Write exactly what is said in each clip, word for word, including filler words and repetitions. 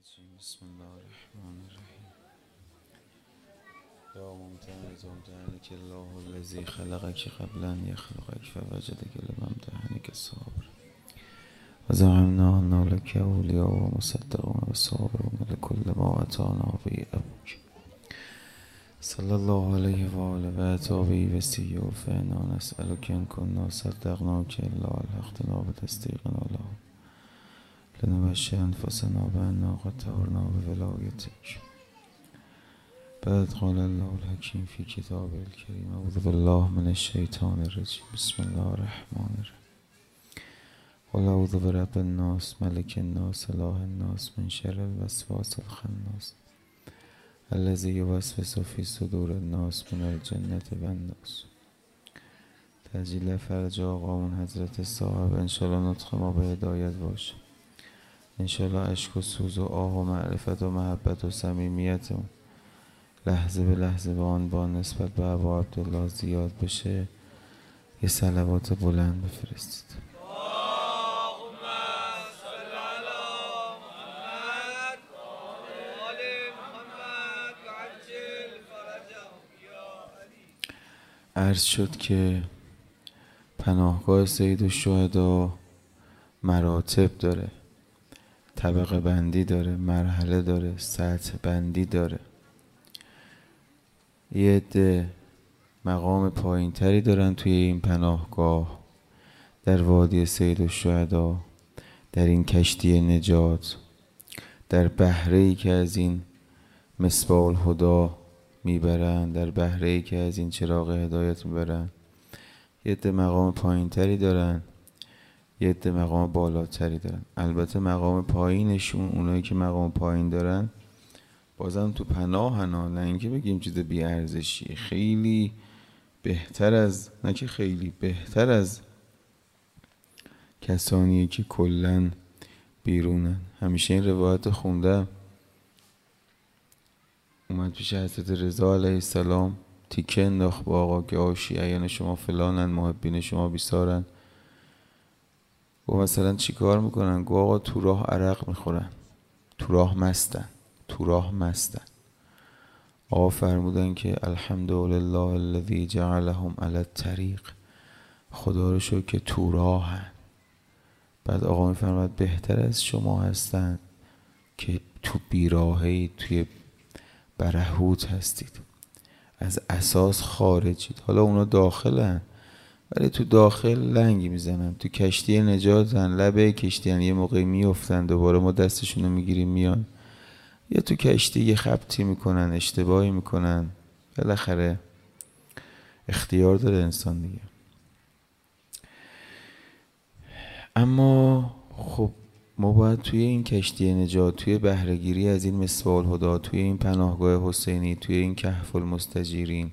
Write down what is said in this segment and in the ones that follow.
الرجيم بسم الله الرحمن الرحيم يا ممتنة ممتنك الله الذي خلقك قبل أن يخلقك فوجدك لم امتحنك الصابر وزعمنا أن لك أولياء ومصدقون والصابرون لكل ما أتانا به أبوك صلى الله عليه وعلى آله وسلم فإنا نسألك إن كنا صدقناك إلا ألحقتنا بتصديقنا له لنبشر أنفسنا بأننا قد طهرنا بولايتك بعد قال الله الحكيم في كتابه الكريم أعوذ بالله من الشيطان الرجيم بسم الله الرحمن الرحيم قل أعوذ برب الناس ملك الناس إله الناس من شر الوسواس الخناس الذي يوسوس في صدور الناس من الجنة والناس. تجلیل فرج آقامون حضرت صاحب انشالله نطق ما به هدایت باشه، انشالله عشق و سوز و آه و معرفت و محبت و صمیمیتمون لحظه به لحظه به آن با نسبت به ابا عبدالله زیاد بشه. یه صلوات بلند بفرستید. عرض شد که پناهگاه سید الشهدا مراتب داره، طبقه بندی داره، مرحله داره، سطح بندی داره. یه عده مقام پایین تری دارن توی این پناهگاه در وادی سید الشهدا، در این کشتی نجات، در بحره‌ای که از این مصباح الهدی میبرن، در بحره‌ای که از این چراغ هدایت میبرن. یه عده مقام پایین تری دارن، یه عده مقام بالاتری دارن. البته مقام پایینشون، اونایی که مقام پایین دارن بازم تو پناهن، نه اینکه بگیم چیز بی ارزشی، خیلی بهتر از، نه که خیلی بهتر از کسانیه که کلن بیرونن. همیشه این روایت خوندم، اومد پیش حضرت رضا علیه السلام، تیکه انداخت با آقا که آشیعیان شما فلانن، محبین شما بیسارن. گفت مثلا چی کار میکنن؟ گفت آقا تو راه عرق میخورن، تو راه مستن، تو راه مستن. آقا فرمودن که الحمدلله الذی جعلهم علی الطریق، خدا رو شکر که تو راهن. بعد آقا میفرماد بهتر از شما هستن که تو بیراهی، توی برهوت هستید، از اساس خارجید. حالا اونا داخلن ولی تو داخل لنگ میزنن، تو کشتی نجاتن، لبه کشتی هن، یه موقعی میافتن دوباره ما دستشونو میگیریم میان، یا تو کشتی یه خبطی میکنن، اشتباهی میکنن، بالاخره اختیار داره انسان دیگه. اما خب ما باید توی این کشتی نجات، توی بهره‌گیری از این مصباح الهدی، توی این پناهگاه حسینی، توی این کهف المستجیرین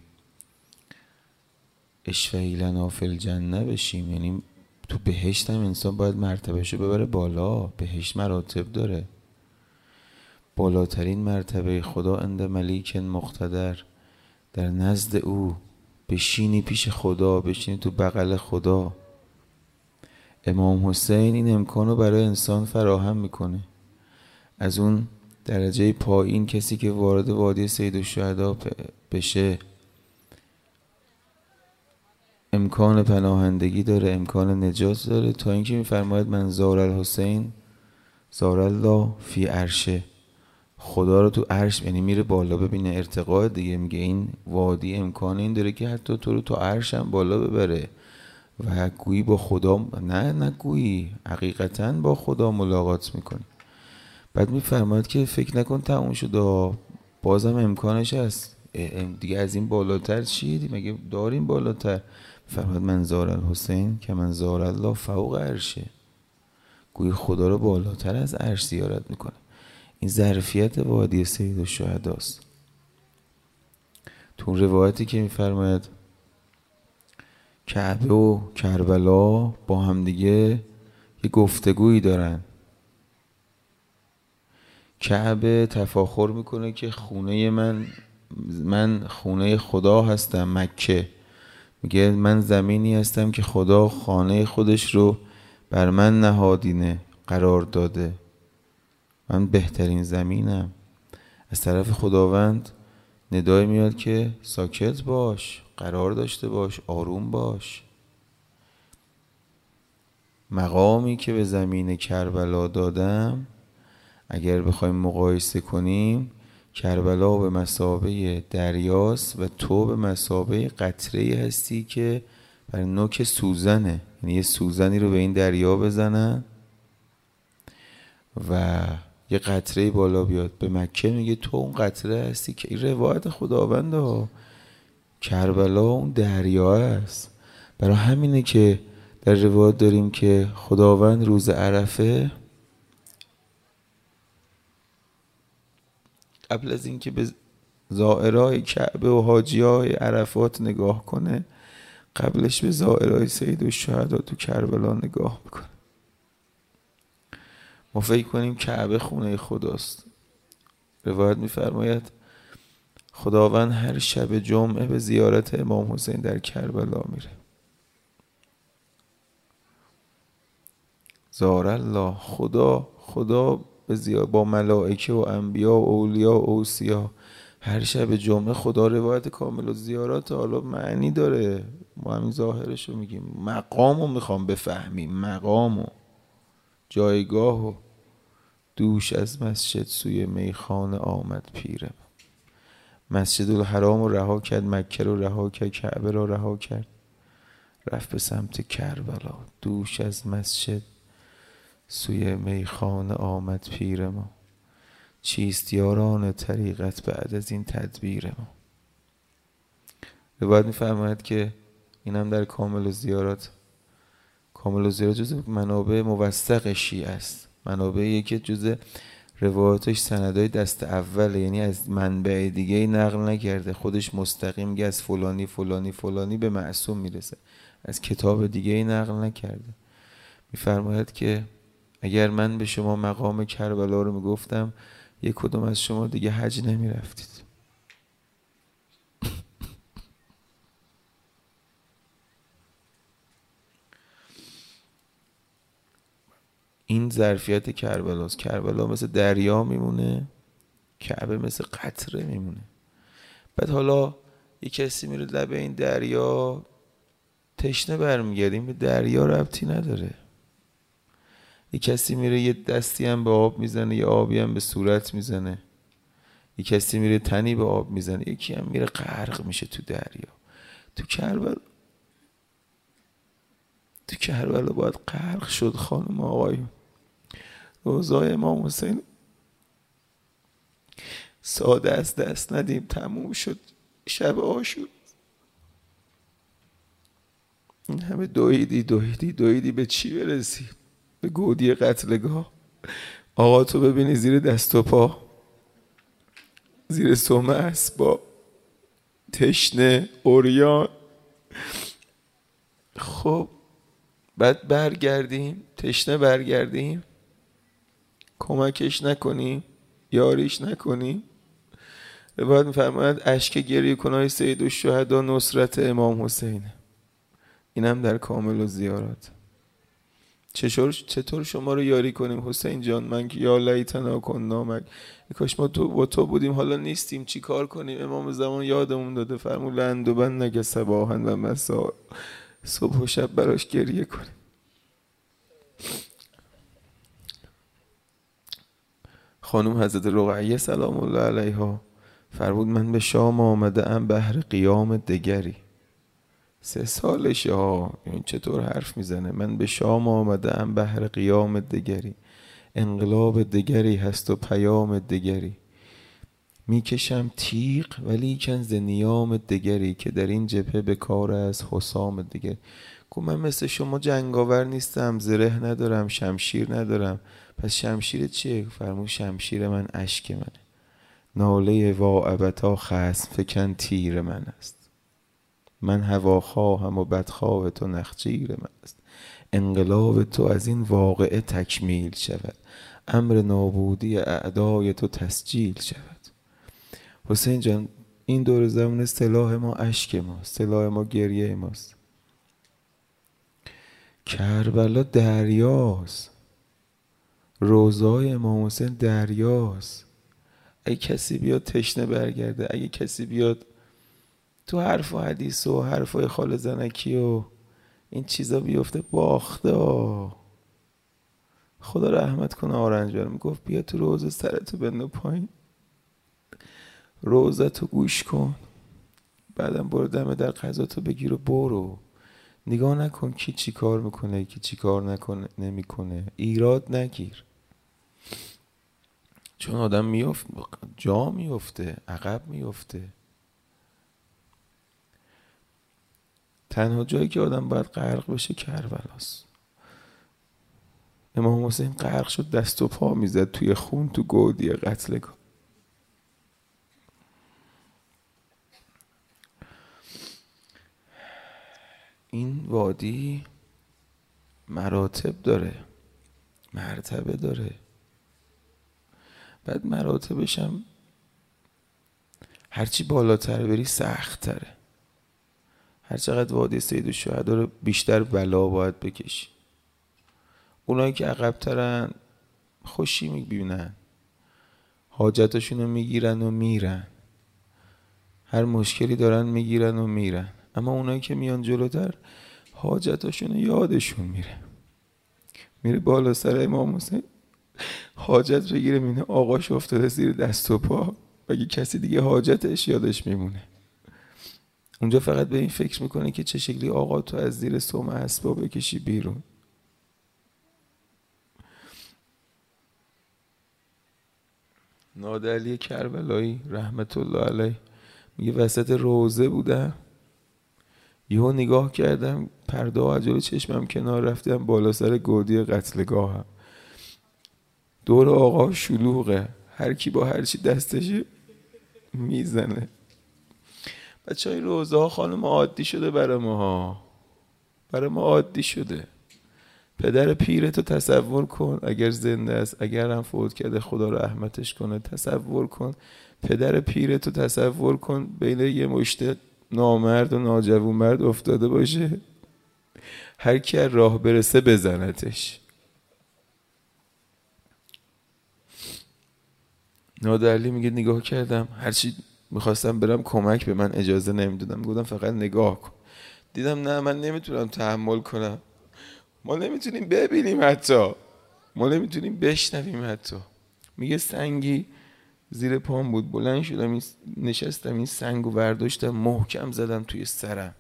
اشفعی لنا فی الجنه بشیم. یعنی تو بهشت هم انسان باید مرتبهشو ببره بالا. بهشت مراتب داره. بالاترین مرتبه خدا عند ملیک مقتدر، در نزد او بشینی پیش خدا، بشینی تو بغل خدا. امام حسین این امکانو برای انسان فراهم میکنه. از اون درجه پایین کسی که وارد وادی سید الشهدا بشه امکان پناهندگی داره، امکان نجات داره، تا اینکه میفرماید من زار الحسین زار الله فی عرشه، خدا رو تو عرش، یعنی میره بالا ببینه ارتقا دیگه. میگه این وادی امکان این داره که حتی تو رو تو عرش هم بالا ببره و گویی با خدا، نه نه گویی حقیقتا با خدا ملاقات میکنی. بعد میفرماید که فکر نکن تموم شد، بازم امکانش هست دیگه. از این بالاتر چیه؟ مگه داریم بالاتر؟ فرمود من زار الحسین که من زار الله فوق عرشه، گویی خدا رو بالاتر از عرش زیارت میکنه. این ظرفیت وادی سید الشهداست. تو روایتی که میفرماید کعبه و کربلا با هم دیگه یه گفتگویی دارن. کعبه تفاخر میکنه که خونه من من خونه خدا هستم. مکه میگه من زمینی هستم که خدا خانه خودش رو بر من نهادینه قرار داده من بهترین زمینم. از طرف خداوند ندای میاد که ساکت باش، قرار داشته باش، آروم باش. مقامی که به زمین کربلا دادم اگر بخوایم مقایسه کنیم، کربلا به مثابه دریاست و تو به مثابه قطره‌ای هستی که بر نوک سوزنه. یعنی یه سوزنی رو به این دریا بزنن و یه قطره بالا بیاد. به مکه میگه تو اون قطره هستی، که این روایت خداونده ها. کربلا اون دریا است. برای همینه که در روایت داریم که خداوند روز عرفه قبل از اینکه به زائرای کعبه و حاجیای عرفات نگاه کنه، قبلش به زائرای سید الشهدا تو کربلا نگاه میکنه. ما فکر کنیم کعبه خونه خداست. روایت میفرماید خداوند هر شب جمعه به زیارت امام حسین در کربلا میره. زار الله، خدا خدا به زیار با ملائکه و انبیا و اولیا و اوصیا هر شب جمعه. خدا روایت کامل و زیارات حالا معنی داره، ما همین ظاهرشو میگیم. مقامو میخوام بفهمیم، مقامو، جایگاهو. دوش از مسجد سوی میخانه آمد پیرم. مسجد الحرام رو رها کرد، مکه رو رها کرد، کعبه رو رها کرد، رفت به سمت کربلا. دوش از مسجد سوی میخانه آمد پیر ما، چیست یاران طریقت بعد از این تدبیر ما. روایت می‌فرماید که اینم در کامل الزیارات. کامل الزیارات جز منابع موثق شیعه است، منابعی که جز روایاتش سندهای دست اوله، یعنی از منبع دیگه نقل نکرده، خودش مستقیم میگه از فلانی فلانی فلانی به معصوم میرسه، از کتاب دیگه نقل نکرده. میفرماید که اگر من به شما مقام کربلا رو میگفتم، یک کدوم از شما دیگه حج نمیرفتید. این ظرفیت کربلاست. کربلا مثل دریا میمونه، کعبه مثل قطره میمونه. بعد حالا یک کسی میره لب این دریا تشنه برمیگرده، این به دریا ربطی نداره. یک کسی میره یه دستی هم به آب میزنه، یه آبی هم به صورت میزنه. یک کسی میره تنی به آب میزنه، یکی هم میره غرق میشه تو دریا. تو کربلا تو کربلا باید غرق شد خانم آقایون. روضای امام حسین ساده از دست ندیم، تموم شد شب عاشور. این همه دویدی دویدی دویدی به چی برسی؟ به گودی قتلگاه. آقا تو ببینی زیر دست و پا، زیر سومه اسباب، تشنه، عریان. خب بعد برگردیم تشنه، برگردیم کمکش نکنیم، یاریش نکنیم. بعد میفرماید اشک گریه کنای سید الشهدا نصرت امام حسینه. اینم در کامل الزیارات. چطور چطور شما رو یاری کنیم حسین جان؟ من که یا لیتنا کنا مک، کاش ما تو با تو بودیم، حالا نیستیم، چی کار کنیم؟ امام زمان یادمون داده فرمود لند و بند نگه صباحن و مسا، صبح و شب براش گریه کنیم. خانم حضرت رقیه سلام الله علیها فرمود من به شام آمده ام بهر قیام دگری. سه سالشه ها، این چطور حرف میزنه؟ من به شام آمده ام بهر قیام دگری، انقلاب دگری هست و پیام دگری. میکشم تیغ ولی کن ز نیام دگری، که در این جبهه به کار از حسام دگری. گفت من مثل شما جنگاور نیستم، زره ندارم، شمشیر ندارم. پس شمشیر چیه؟ فرمود شمشیر من اشک منه، ناله واعبتا خصم فکن تیر من است. من هوا خواهم و بدخواه تو نخجیر من است. انقلاب تو از این واقعه تکمیل شود، امر نابودی اعدای تو تسجیل شود. حسین جان این دور زمان سلاح ما اشک ماست، سلاح ما گریه ماست. کربلا دریاست. روضای امام حسین دریاست. اگه کسی بیاد تشنه برگرده، اگه کسی بیاد تو حرف و حدیث و حرفای خال زنکی و این چیزا بیفته، باخته. خدا رحمت کنه آرنجبر، میگفت بیا تو روضه سرتو بندو پایین، روضتو گوش کن، بعدم برو دم در غذاتو بگیر و برو. نگاه نکن کی چی کار میکنه کی چی کار نکنه نمیکنه، ایراد نگیر. چون آدم میفت جا میفته، عقب میفته. تنها جایی که آدم باید غرق بشه کربلاست. امام حسین غرق شد، دست و پا میزد توی خون، تو گودی قتلگاه. این وادی مراتب داره، مرتبه داره. بعد مراتبش هم هرچی بالاتر بری سخت تره. هر چقدر وادی سید الشهدا رو بیشتر بلا باید بکشی. اونایی که عقب ترن خوشی میبینن، حاجتاشون رو میگیرن و میرن، هر مشکلی دارن میگیرن و میرن. اما اونایی که میان جلوتر حاجتاشون یادشون میره. میره بالا سر امام حسین حاجت بگیره، میبینه آقاش افتاده زیر دست و پا، اگه کسی دیگه حاجتش یادش میمونه. اونجا فقط به این فکر میکنه که چه شکلی آقا تو از زیر سم اسبا بکشی بیرون. نادعلی کربلایی رحمت الله علیه میگه وسط روضه بودم، یهو نگاه کردم پرده ها جلوی چشمم کنار رفتم، بالا سر گودی قتلگاهم. دور آقا شلوغه، هر کی با هر چی دستش میزنه. بچه های روضه ها خانم عادی شده برای ما ها، برای ما عادی شده. پدر پیرتو تصور کن، اگر زنده است، اگر هم فوت کرده خدا رحمتش کنه، تصور کن پدر پیرتو تصور کن بین یه مشت نامرد و ناجوون مرد افتاده باشه، هر کی از راه برسه بزنتش. نادعلی میگه نگاه کردم، هرچی میخواستم برم کمک به من اجازه نمیدادم، گفتم فقط نگاه کن. دیدم نه من نمیتونم تحمل کنم، ما نمیتونیم ببینیم، حتی ما نمیتونیم بشنویم. حتی میگه سنگی زیر پام بود، بلند شدم نشستم، این سنگو برداشتم محکم زدم توی سرم،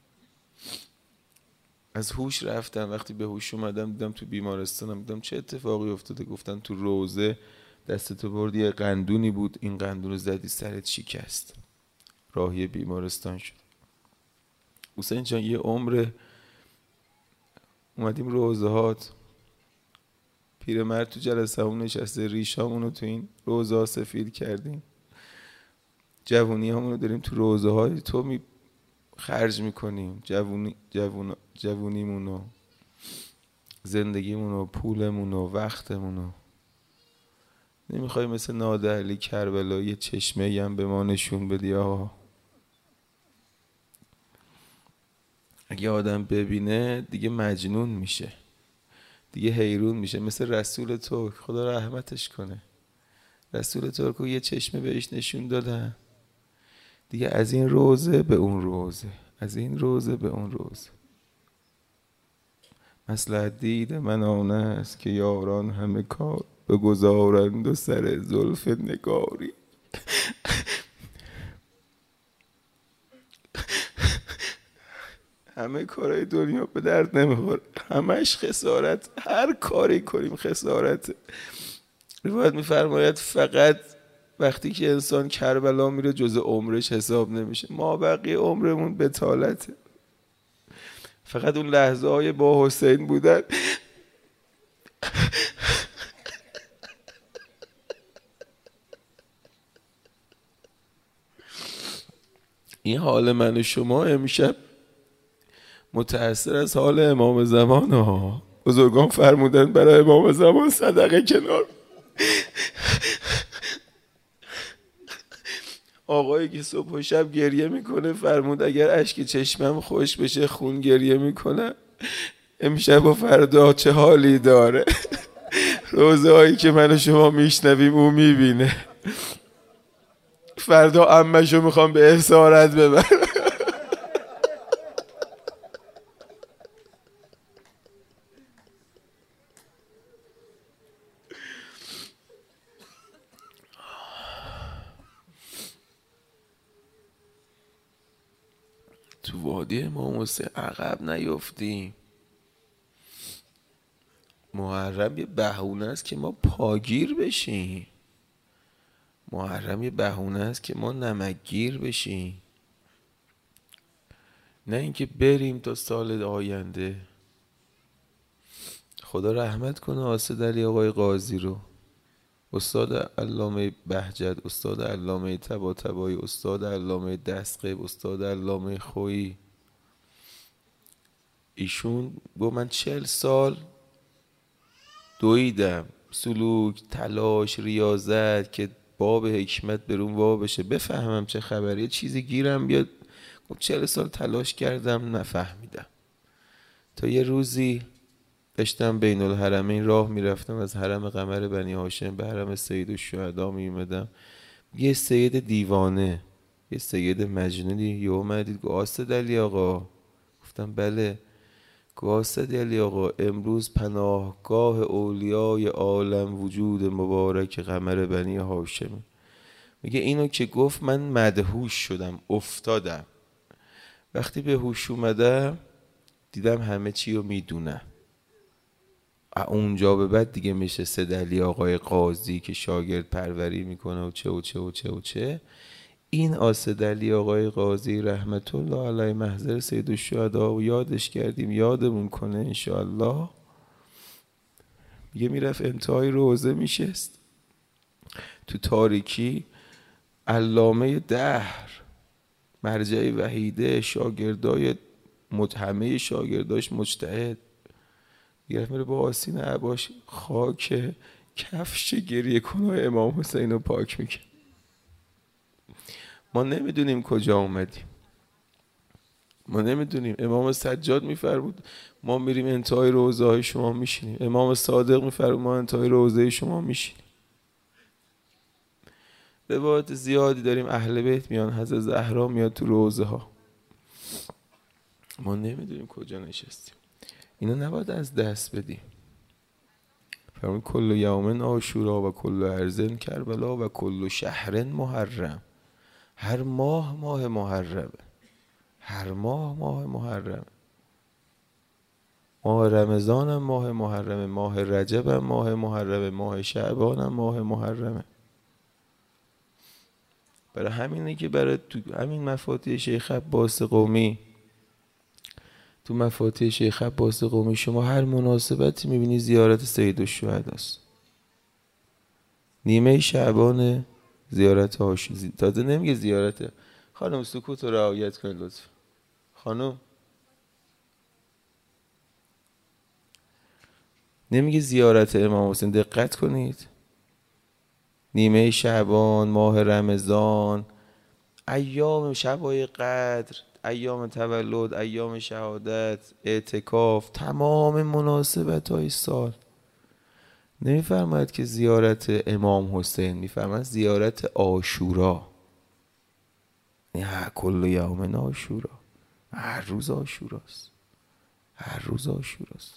از هوش رفتم. وقتی به هوش اومدم دیدم تو بیمارستانم. دیدم چه اتفاقی افتاده؟ گفتن تو روضه دستتو بردی یه قندونی بود، این قندون رو زدی سرت شکست، راهی بیمارستان شد. حسین جان یه عمر اومدیم روضه هات، پیرمرد تو جلسه همون نشسته، ریشامونو تو این روضه ها سفید کردیم، جوونی همونو داریم تو روضه های تو می خرج میکنیم، جوونی جوون جوونیمونو، زندگیمونو، پولمونو، وقتمونو. نمیخوای مثل نادعلی کربلایی یه چشمه هم به ما نشون بدی آقا؟ اگه آدم ببینه دیگه مجنون میشه، دیگه حیرون میشه. مثل رسول تو، خدا رحمتش کنه، رسول ترکو یه چشمه بهش نشون دادن دیگه، از این روضه به اون روضه، از این روضه به اون روضه. مصلحت دید من آن است که یاران همه کار بگذارند و سر زلف نگاری. همه کارهای دنیا به درد نمیخوره، همش خسارت، هر کاری کنیم خسارته. روایت میفرماید فقط وقتی که انسان کربلا میره جز عمرش حساب نمیشه، ما بقیه عمرمون بتالته. فقط اون لحظه های با حسین بودن این حال من و شما امشب متأثر از حال امام زمان ها. بزرگان فرمودن برای امام زمان صدقه کنار. آقایی که صبح و شب گریه میکنه فرمود اگر اشک چشمم خوش بشه خون گریه میکنه، امشب و فردا چه حالی داره. روزه هایی که من و شما میشنویم او میبینه. فردا عمشو میخوام به اسارت ببرم. تو وادی امام حسین عقب نیفتیم. محرم یه بهونه است که ما پاگیر بشیم. محرم یه بهونه است که ما نمکگیر بشیم، نه اینکه بریم تا سال آینده. خدا رحمت کنه آسد علی آقای قاضی رو، استاد علامه بهجت، استاد علامه طباطبایی، استاد علامه دستقیب، استاد علامه خویی. ایشون با من چهل سال دویدم، سلوک، تلاش، ریاضت که باب حکمت برون وا بشه، بفهمم چه خبره، یه چیزی گیرم بیاد. چهل سال تلاش کردم نفهمیدم، تا یه روزی داشتم بین الحرمین راه میرفتم، از حرم قمر بنی هاشم به حرم سید الشهدا میومدم. یه سید دیوانه، یه سید مجنونی یه اومدید گفت آسد علی آقا. گفتم بله. گفت آسد علی آقا امروز پناهگاه اولیای عالم وجود مبارک قمر بنی هاشم. میگه اینو که گفت من مدهوش شدم، افتادم. وقتی به هوش اومدم دیدم همه چی رو میدونم. اونجا به بعد دیگه میشه سید علی آقای قاضی که شاگرد پروری میکنه و چه و چه و چه و چه. این آسد علی آقای قاضی رحمت الله علیه محضر سید الشهدا و یادش کردیم، یادمون کنه انشاءالله. میگه میرفت انتهای روزه میشست تو تاریکی، علامه دهر، مرجع وحیده، شاگردای همه شاگرداش مجتهد، میگه میره با آستین عباش خاک کفش گریه کنه امام حسین رو پاک میکنه. ما نمیدونیم کجا اومدیم، ما نمیدونیم. امام سجاد میفرمود ما میریم انتهای روضه های شما میشینیم، امام صادق میفرمود ما انتهای روضه شما میشینیم. روایت زیادی داریم، اهل بیت میان، حضرت زهرا میاد تو روضه ها، ما نمیدونیم کجا نشستیم. اینو نباید از دست بدیم. فرمود کل یوم عاشورا و کل ارض کربلا و کل شهر محرم. هر ماه ماه محرمه، هر ماه ماه محرمه. ماه رمضان هم ماه محرمه، ماه رجب هم ماه محرمه، ماه شعبان هم ماه محرمه. برای همینه که برای تو همین مفاتیح شیخ عباس قمی، تو مفاتیح شیخ عباس قمی شما هر مناسبتی میبینی زیارت سید الشهداست. نیمه شعبان زیارت هاشمی، تازه نمیگه زیارت. خانم سکوت رو رعایت کنید لطفا. خانم نمیگه زیارت امام حسین، دقت کنید. نیمه شعبان، ماه رمضان، ایام شبای قدر، ایام تولد، ایام شهادت، اعتکاف، تمام مناسبت های سال. نمیفرماید که زیارت امام حسین، میفرماید زیارت عاشورا. نه کل یوم عاشورا، هر روز عاشوراست، هر روز عاشوراست.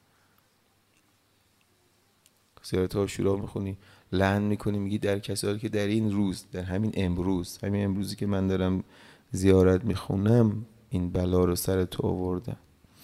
زیارت عاشورا میخونی لعن میکنی، میگی در کسایی که در این روز، در همین امروز، همین امروزی که من دارم زیارت میخونم، این بلا رو سر تو آوردن.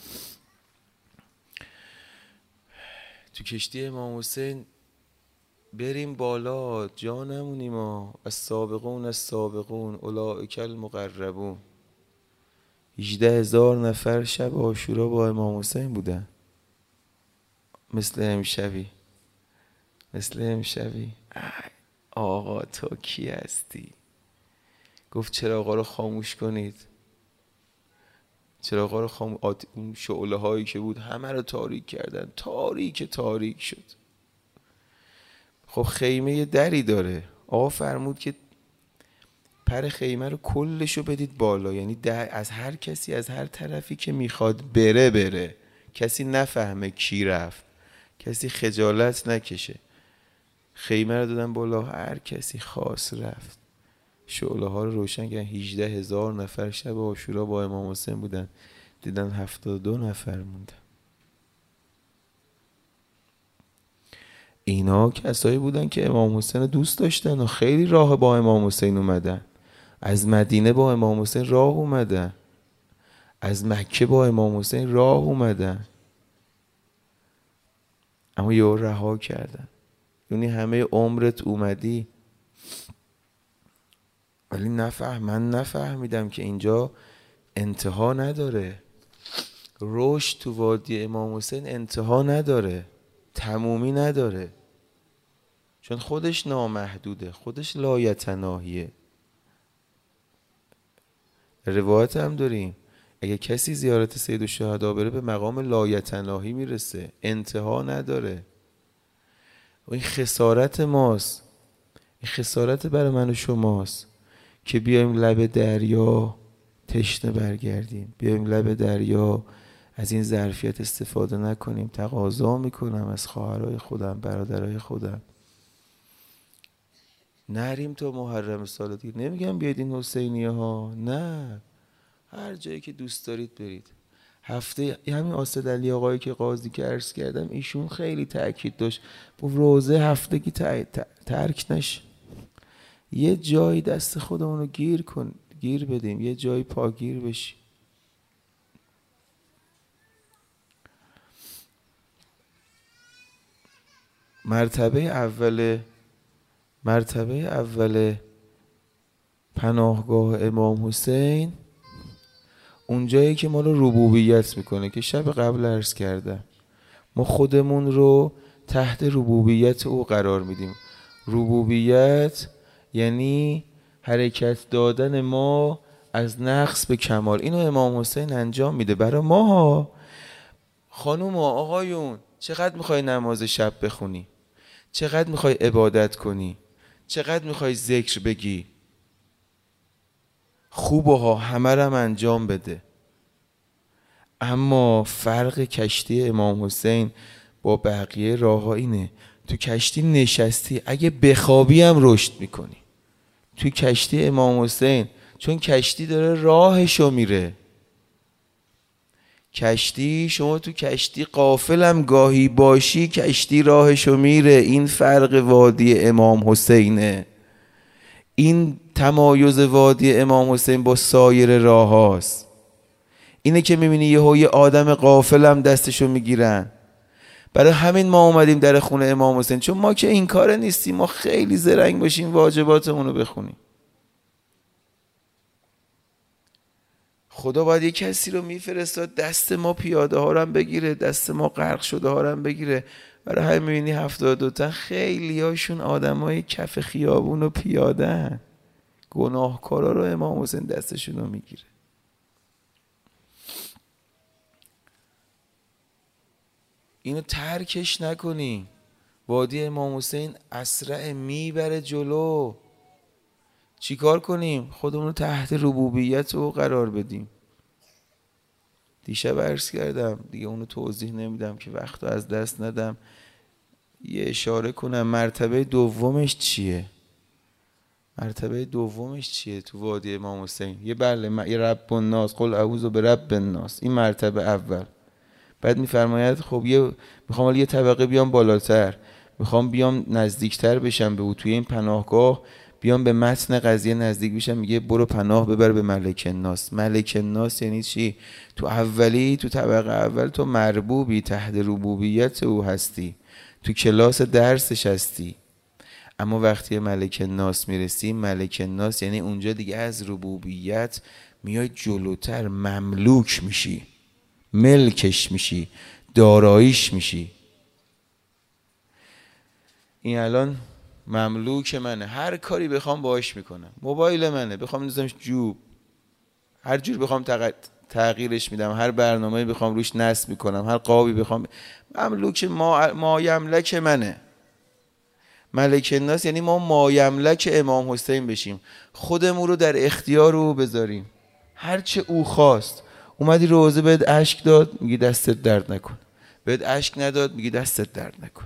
تو کشتی امام حسین بریم بالا، جا نمونیم ما. از سابقون از سابقون اولئک المقربون. هجده هزار نفر شب عاشورا با امام حسین بودن. مثل امشبی، مثل امشبی. آقا تو کی هستی؟ گفت چراغا رو خاموش کنید، چراغا رو خاموش. اون شعله هایی که بود همه رو تاریک کردن، تاریک تاریک شد. خب خیمه یه دری داره، آقا فرمود که پر خیمه رو کلشو بدید بالا، یعنی در از هر کسی از هر طرفی که میخواد بره بره، کسی نفهمه کی رفت، کسی خجالت نکشه. خیمه رو دادن بالا، هر کسی خواست رفت. شعله ها رو روشن کردن. هجده هزار نفر شب عاشورا با امام حسین بودن، دیدن هفتاد و دو نفر موندن. اینا کسایی بودن که امام حسین دوست داشتن و خیلی راه با امام حسین اومدن. از مدینه با امام حسین راه اومدن، از مکه با امام حسین راه اومدن، اما یه رها کردن. یعنی همه عمرت اومدی ولی نفهم من نفهمیدم که اینجا انتها نداره. رشد تو وادی امام حسین انتها نداره، تمومی نداره، چون خودش نامحدوده، خودش لایتناهیه. روایت هم داریم اگه کسی زیارت سید الشهدا بره به مقام لایتناهی میرسه، انتها نداره. و این خسارت ماست، این خسارت برای من و شماست که بیایم لب دریا تشنه برگردیم، بیایم لب دریا از این ظرفیت استفاده نکنیم. تقاضا میکنم از خواهرای خودم، برادرای خودم، نریم تا محرم سال دیگه. نمیگم بیاید این حسینیه ها، نه، هر جایی که دوست دارید برید. هفته همین آسد علی آقایی که قاضی که عرض کردم، ایشون خیلی تأکید داشت با روزه هفتگی ترک نشه، یه جایی دست خودمون رو گیر کن گیر بدیم، یه جایی پاگیر بشیم. مرتبه اول مرتبه اول پناهگاه امام حسین اون جایی که ما رو ربوبیت میکنه که شب قبل عرض کردم، ما خودمون رو تحت ربوبیت او قرار میدیم. ربوبیت یعنی حرکت دادن ما از نقص به کمال. اینو امام حسین انجام میده برای ما. خانوم و آقایون، چقدر میخوای نماز شب بخونی؟ چقدر میخوای عبادت کنی؟ چقدر میخوای ذکر بگی؟ خوبه ها، همه رم انجام بده. اما فرق کشتی امام حسین با بقیه راه ها اینه، تو کشتی نشستی، اگه بخوابی هم رشد میکنی. تو کشتی امام حسین، چون کشتی داره راهشو میره، کشتی شما تو کشتی غافلم گاهی باشی، کشتی راهشو میره. این فرق وادی امام حسینه، این تمایز وادی امام حسین با سایر راه هاست. اینه که میبینی یه یه آدم غافلم دستشو میگیرن. برای همین ما اومدیم در خونه امام حسین، چون ما که این کاره نیستیم، ما خیلی زرنگ باشیم واجباتمون رو بخونیم. خدا باید یه کسی رو میفرستاد دست ما پیاده ها رو هم بگیره، دست ما غرق شده ها رو هم بگیره. برای همین میبینی هفتاد دو تا خیلی هاشون آدم های کف خیابون و پیاده هن. گناهکارا رو امام حسین دستشون رو میگیره. اینو ترکش نکنی. وادی امام حسین اسرع میبره جلو. چی کار کنیم؟ خودمون رو تحت ربوبیت او قرار بدیم. دیشب عرض کردم دیگه، اونو توضیح نمیدم که وقتو از دست ندم. یه اشاره کنم مرتبه دومش چیه؟ مرتبه دومش چیه تو وادی امام حسین؟ یه بله یه رب الناس، قل اعوذ برب الناس، این مرتبه اول. بعد میفرماید خب یه میخوام ولی یه طبقه بیام بالاتر، میخوام بیام نزدیکتر بشم به او، توی این پناهگاه بیام به متن قضیه نزدیک بشم. میگه برو پناه ببر به ملک الناس. ملک الناس یعنی چی؟ تو اولی تو طبقه اول تو مربوبی، تحت ربوبیت او هستی، تو کلاس درسش هستی. اما وقتی ملک الناس میرسی، ملک الناس یعنی اونجا دیگه از ربوبیت میای جلوتر، مملوک میشی، ملکش میشی، داراییش میشی. این الان مملوک منه، هر کاری بخوام باهاش میکنم. موبایل منه، بخوام بندازمش جوب، هر جور بخوام تغییرش میدم، هر برنامه‌ای بخوام روش نصب میکنم، هر قابی بخوام. مملوک ما مایملک منه. ملک الناس یعنی ما مایملک امام حسین بشیم، خودمون رو در اختیار او بذاریم. هرچه او خواست، اومدی روزه بهت اشک داد، میگی دستت درد نکن، بهت اشک نداد میگی دستت درد نکن.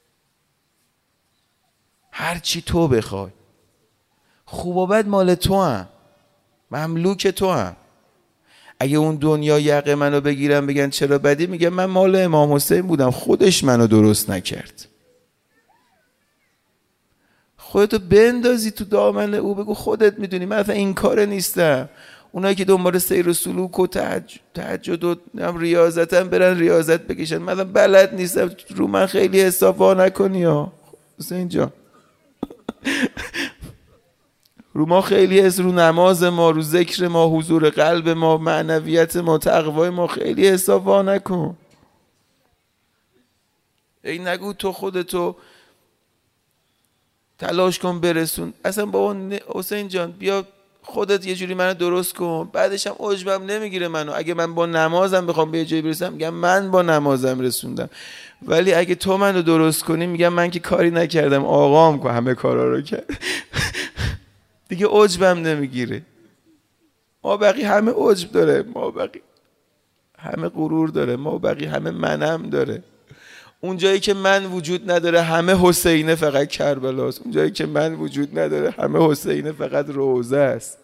هر چی تو بخوای، خوب و بد مال تو هم، مملوک تو هم. اگه اون دنیا یقه منو بگیرن بگن چرا بدی، میگم من مال امام حسین بودم، خودش منو درست نکرد. خودتو بندازی تو دامن او، بگو خودت میدونی من اصلا این کاره نیستم. اونایی که دنبال سیر و سلوک و تهجد, تهجد و ریاضتن برن ریاضت بکشن، من اصلا بلد نیستم، رو من خیلی حساب وا نکنی ها حسین جان. رو ما خیلی حس، رو نماز ما، رو ذکر ما، حضور قلب ما، معنویت ما، تقوای ما خیلی حساب وا نکن. ای نگو تو خودتو تلاش کن برسون. اصلا بابا حسین جان بیا خودت یه جوری منو درست کن، بعدش هم عجبم نمیگیره منو. اگه من با نمازم بخوام به یه جایی برسم میگم من با نمازم رسوندم، ولی اگه تو منو درست کنی میگم من که کاری نکردم، آقام که همه کارا رو کرد. دیگه عجبم نمیگیره. ما بقی همه عجب داره، ما بقی همه غرور داره، ما بقی همه منم داره. اون جایی که من وجود نداره همه حسینه فقط کربلاست، اون جایی که من وجود نداره همه حسینه فقط روضه است،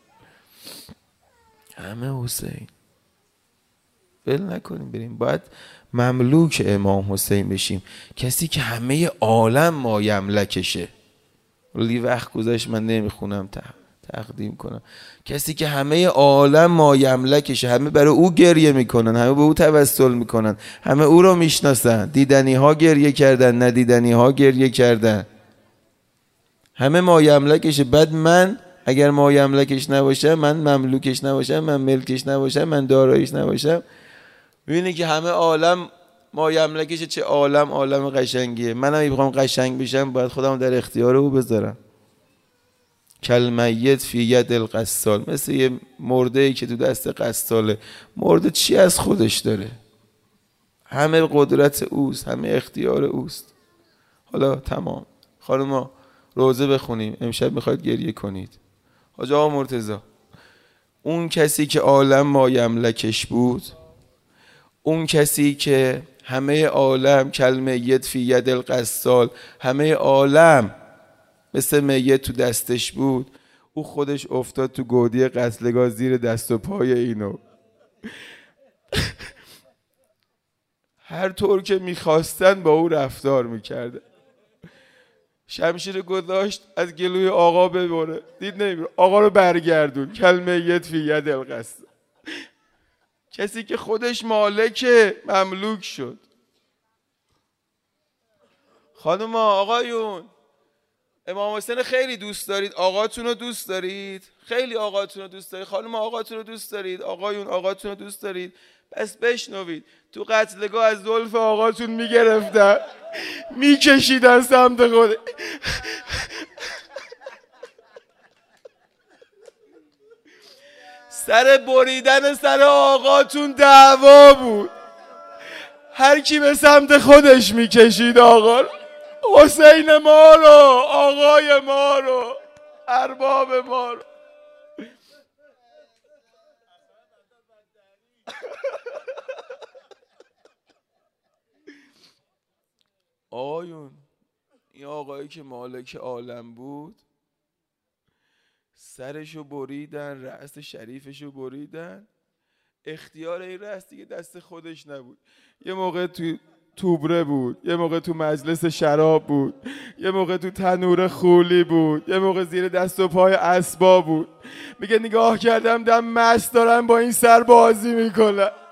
همه حسین. ول نکنیم بریم، باید مملوک امام حسین بشیم، کسی که همه عالم مایملکشه. ولی وقت گذاشت من نمیخونم تقدیم کنم. کسی که همه عالم مایملکشه، همه برای او گریه میکنن، همه به او توسل میکنن، همه او رو میشناسن. دیدنی ها گریه کردن، ندیدنی ها گریه کردن، همه مایملکشه. بعد من اگر مایملکش نباشم، من مملوکش نباشم، من ملکش نباشم، من دارایش نباشم، ببینی که همه عالم مایملکشه. چه عالم عالم قشنگیه. منم اگه بخوام قشنگ بشم باید خودم در اختیار او بذارم. کلمیت فی ید القسال، مثل یه مرده‌ای که تو دست قساله. مرده چی از خودش داره؟ همه قدرت اوست، همه اختیار اوست. حالا تمام. خانوما روزه بخونیم، امشب میخواید گریه کنید. حاج آقا مرتضی، اون کسی که عالم مایملکش بود، اون کسی که همه عالم کلمیت فی ید القسال، همه عالم مثل میت تو دستش بود، او خودش افتاد تو گودی قتلگاه زیر دست و پای اینو. هر طور که میخواستن با او رفتار میکرده. شمشیر گذاشت از گلوی آقا ببره، دید نمیبره، آقا رو برگردون. کلمیت فی ید القسال. کسی که خودش مالک مملوک شد. خانم آقایون، امام حسین خیلی دوست دارید؟ آقاتون رو دوست دارید؟ خیلی آقاتون رو دوست دارید؟ خانم آقاتون رو دوست دارید؟ آقایون آقاتون رو دوست دارید؟ پس بشنوید، تو قتلگاه از زلف آقاتون میگرفتن، میکشیدن سمت خود. سر بریدن سر آقاتون دعوا بود، هر کی به سمت خودش میکشید آقا رو. حسین ما رو، آقای ما رو، ارباب ما رو. آقایون، این آقایی که مالک عالم بود، سرشو بریدن، رأس شریفشو بریدن. اختیار این رأس دیگه دست خودش نبود. یه موقع تو توبره بود، یه موقع تو مجلس شراب بود، یه موقع تو تنور خولی بود، یه موقع زیر دست و پای اسباب بود. میگه نگاه کردم دم مست دارن با این سر بازی میکنن.